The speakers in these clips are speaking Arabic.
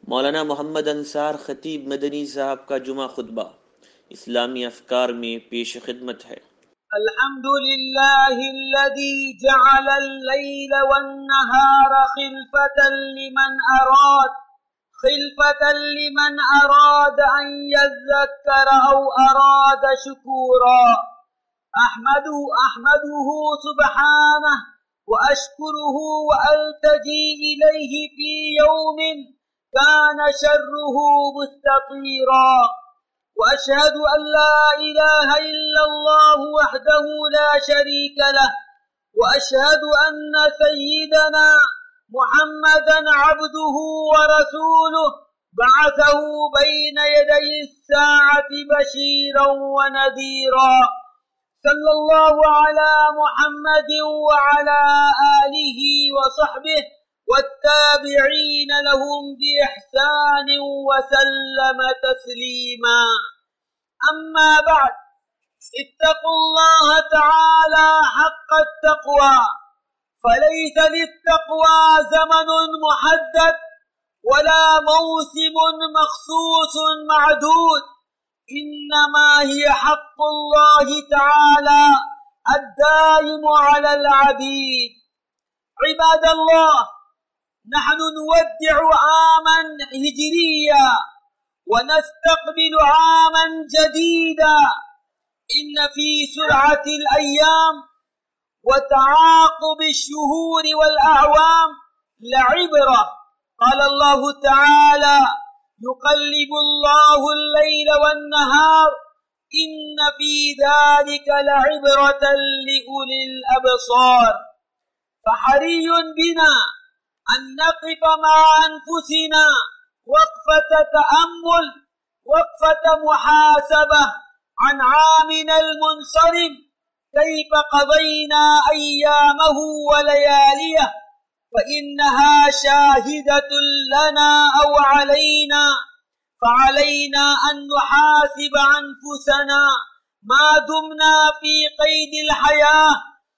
मौलाना मोहम्मद अंसार खतीब मदनी साहब का जुमा खुतबा इस्लामी अफकार में पेश खिदमत है। अल्हम्दुलिल्लाहिल्लज़ी जअलल लैला वन्नहारा खिलफतन लिमन अराद अन यज़्ज़करा औ अराद शुकूरा। अहमदुहु सुब्हानहु व अश्कुरुहु व अल्तजी इलैहि फी यौमिन कान शर्रुहु मुस्ततीरा। وأشهد أن لا إله إلا الله وحده لا شريك له وأشهد أن سيدنا محمدا عبده ورسوله بعثه بين يدي الساعة بشيرا ونذيرا. صلى الله على محمد وعلى آله وصحبه والتابعين لهم بإحسان وسلم تسليما. أما بعد، اتقوا الله تعالى حق التقوى، فليس للتقوى زمن محدد ولا موسم مخصوص معدود، إنما هي حق الله تعالى الدائم على العبيد. عباد الله، نحن نودع عاما هجريا ونستقبل عاما جديدا. إن في سرعة الأيام وتعاقب الشهور والأعوام لعبرة. قال الله تعالى: يقلب الله الليل والنهار إن في ذلك لعبرة لأولي الأبصار. فحري بنا أن نقف مع أنفسنا وقفة تأمل، وقفة محاسبة عن عامنا المنصرم، كيف قضينا أيامه ولياليه، فإنها شاهدة لنا أو علينا، فعلينا أن نحاسب أنفسنا ما دمنا في قيد الحياة،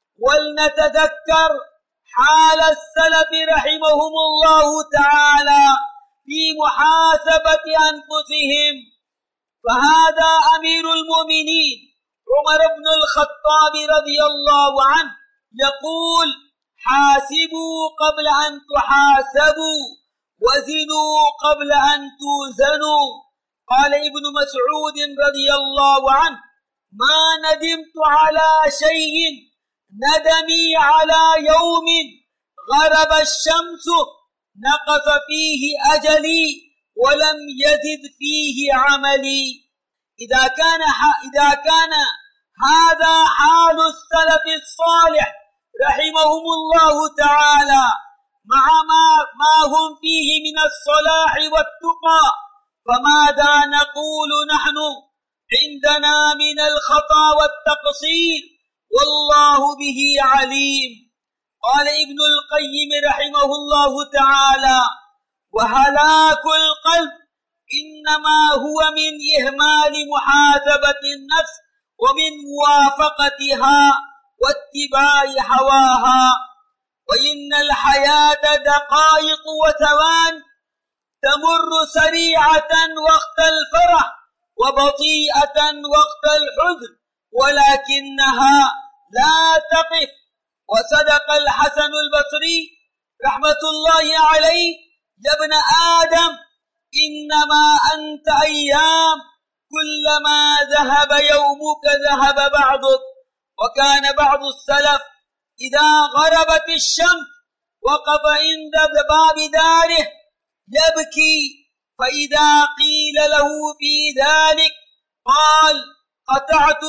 ولنتذكر حال السلف رحمهم الله تعالى في محاسبة أنفسهم. فهذا أمير المؤمنين عمر بن الخطاب رضي الله عنه يقول: حاسبوا قبل أن تحاسبوا، وزنوا قبل أن توزنوا. قال ابن مسعود رضي الله عنه: ما ندمت على شيء ندمي على يوم غرب الشمس نقص فيه أجلي ولم يزد فيه عملي. إذا كان هذا حال السلف الصالح رحمهم الله تعالى مع ما هم فيه من الصلاح والتقى، فماذا نقول نحن عندنا من الخطا والتقصير؟ والله به عليم. قال ابن القيم رحمه الله تعالى: وهلاك القلب إنما هو من إهمال محاسبة النفس ومن موافقتها واتباع هواها. وإن الحياة دقائق وثوان تمر سريعة وقت الفرح وبطيئة وقت الحزن، ولكنها لا تقف. وصدق الحسن البصري رحمة الله عليه: يا ابن آدم إنما أنت أيام، كلما ذهب يومك ذهب بعضك. وكان بعض السلف إذا غربت الشمس وقف عند باب داره يبكي، فإذا قيل له في ذلك قال: قطعت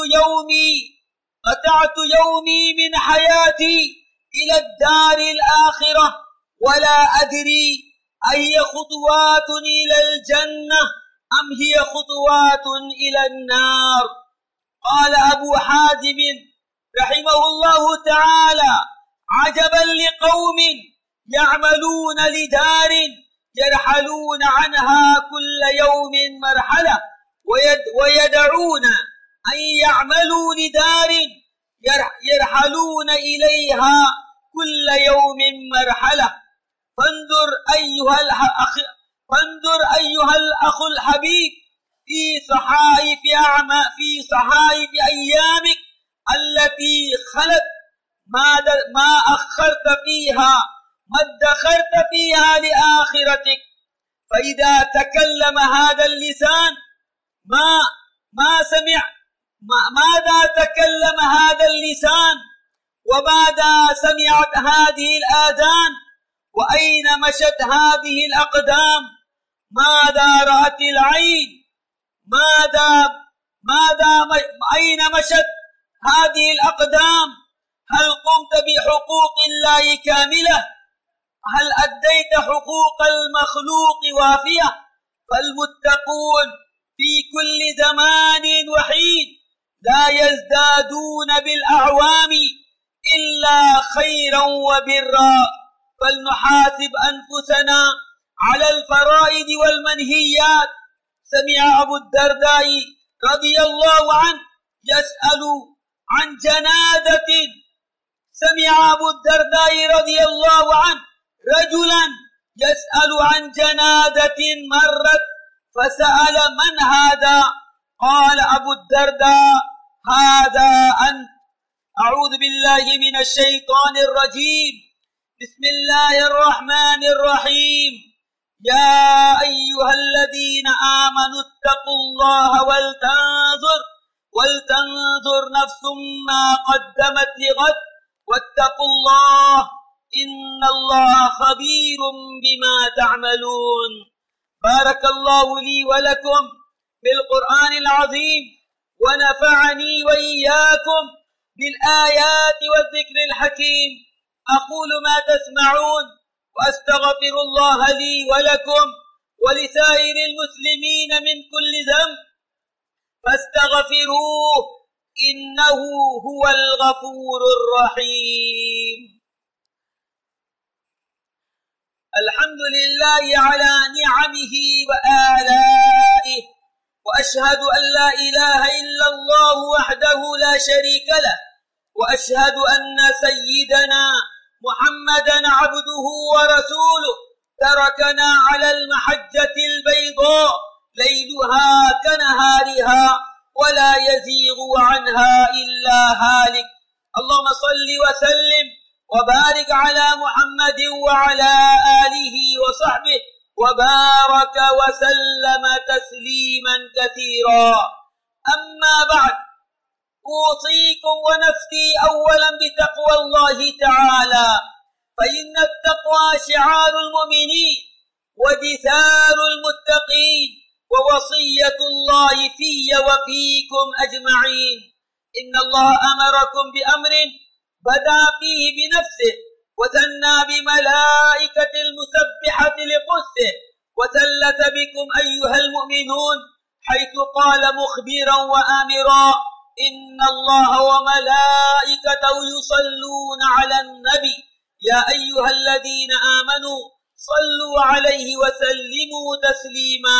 يومي من حياتي إلى الدار الآخرة ولا أدري أي خطوات إلى الجنة أم هي خطوات إلى النار. قال أبو حازم رحمه الله تعالى: عجبا لقوم يعملون لدار يرحلون عنها كل يوم مرحلة، ويدعون أن يعملوا لدار يرحلون إليها كل يوم مرحلة. فانظر أيها الأخ الحبيب في صحائف أيامك التي خلت، ما أخرت فيها، ما ادخرت فيها لآخرتك. فإذا تكلم هذا اللسان ماذا تكلم هذا اللسان؟ وماذا سمعت هذه الآذان؟ وأين مشت هذه الأقدام؟ ماذا رأت العين؟ أين مشت هذه الأقدام؟ هل قمت بحقوق الله كاملة؟ هل أديت حقوق المخلوق وافية؟ فالمتقون في كل زمان وحين لا يزدادون بالأعوام إلا خيرا وبرا. فلنحاسب أنفسنا على الفرائض والمنهيات. سمع أبو الدرداء رضي الله عنه يسأل عن جنازة، سمع أبو الدرداء رضي الله عنه رجلا يسأل عن جنازة مرت، فسأل من هذا؟ قال أبو الدرداء هذا أنت. أعوذ بالله من الشيطان الرجيم. بسم الله الرحمن الرحيم. يا أيها الذين آمنوا اتقوا الله ولتنظر نفس ما قدمت لغد واتقوا الله إن الله خبير بما تعملون. بارك الله لي ولكم بالقرآن العظيم، ونفعني وإياكم بالآيات والذكر الحكيم. أقول ما تسمعون وأستغفر الله لي ولكم ولسائر المسلمين من كل ذنب فاستغفروه إنه هو الغفور الرحيم. الحمد لله على نعمه وآلائه، وأشهد أن لا إله إلا الله وحده لا شريك له، وأشهد أن سيدنا محمدا عبده ورسوله تركنا على المحجة البيضاء ليلها كنهارها ولا يزيغ عنها إلا هالك. اللهم صل وسلم وبارك على محمد وعلى آله وصحبه وبارك وسلم تسليما كثيرا. أما بعد، أوصيكم ونفسي أولا بتقوى الله تعالى، فإن التقوى شعار المؤمنين ودثار المتقين ووصية الله في وفيكم أجمعين. إن الله أمركم بأمر بدأ فيه بنفسه وثنى بملائكة المسبحة لقدسه، وثلث بكم أيها المؤمنون حيث قال مخبرا وآمرا: إن الله وملائكته يصلون على النبي يا أيها الذين آمنوا صلوا عليه وسلموا تسليما.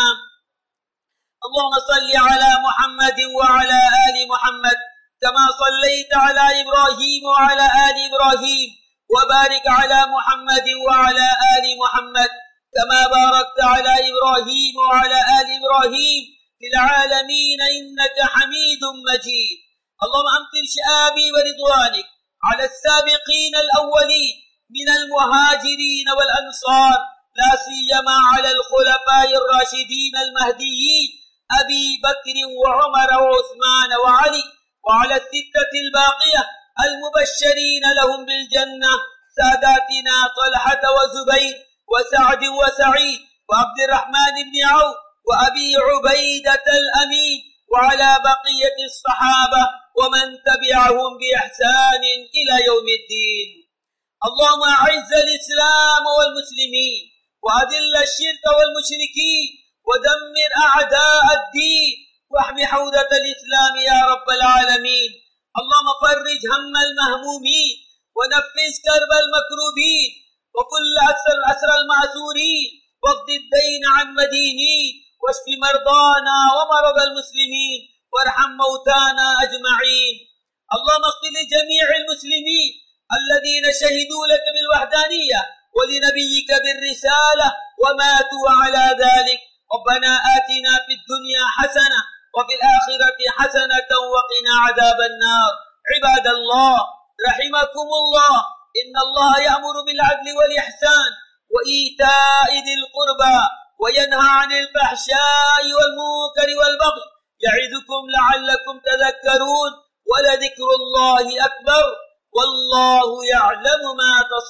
اللهم صل على محمد وعلى آل محمد كما صليت على إبراهيم وعلى آل إبراهيم، وبارك على محمد وعلى آل محمد كما باركت على إبراهيم وعلى آل إبراهيم في العالمين إنك حميد مجيد. اللهم أمطر شآبي ورضوانك على السابقين الأولين من المهاجرين والأنصار، لا سيما على الخلفاء الراشدين المهديين أبي بكر وعمر وعثمان وعلي، وعلى الستة الباقية المبشرين لهم بالجنة ساداتنا طلحة وزبير وسعد وسعيد وعبد الرحمن بن عوف وأبي عبيدة الأمين، وعلى بقية الصحابة ومن تبعهم بإحسان إلى يوم الدين. اللهم أعز الإسلام والمسلمين، وأذل الشرك والمشركين، ودمر أعداء الدين، واحم حوزة الإسلام يا رب العالمين. اللهم فرج هم المهمومين، ونفس كرب المكروبين، وكل أسر المأسورين، واقض الدين عن مدينين، واشف مرضانا ومرضى المسلمين، وارحم موتانا أجمعين. اللهم اغفر لجميع المسلمين الذين شهدوا لك بالوحدانية ولنبيك بالرسالة وماتوا على ذلك. ربنا آتنا في الدنيا حسنة وفي الآخرة حسنة وقنا عذاب النار. عباد الله رحمكم الله، إن الله يأمر بالعدل والإحسان وإيتاء ذي القربى وينهى عن الفحشاء والمنكر والبغي يعظكم لعلكم تذكرون. ولذكر الله أكبر والله يعلم ما تصنعون.